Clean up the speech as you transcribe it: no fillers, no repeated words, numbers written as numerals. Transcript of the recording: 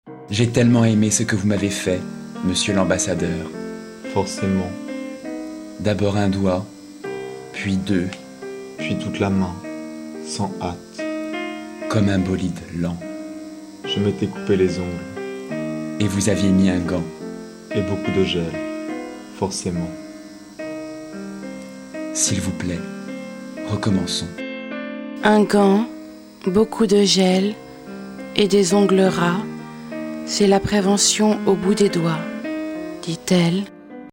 J'ai tellement aimé ce que vous m'avez fait, monsieur l'ambassadeur. Forcément. D'abord un doigt, puis deux, Puis toute la main, sans hâte. comme un bolide lent. Je m'étais coupé les ongles. Et vous aviez mis un gant. Et beaucoup de gel. Forcément. S'il vous plaît, recommençons. Un gant, beaucoup de gel et des ongles ras, c'est la prévention au bout des doigts, dit-elle.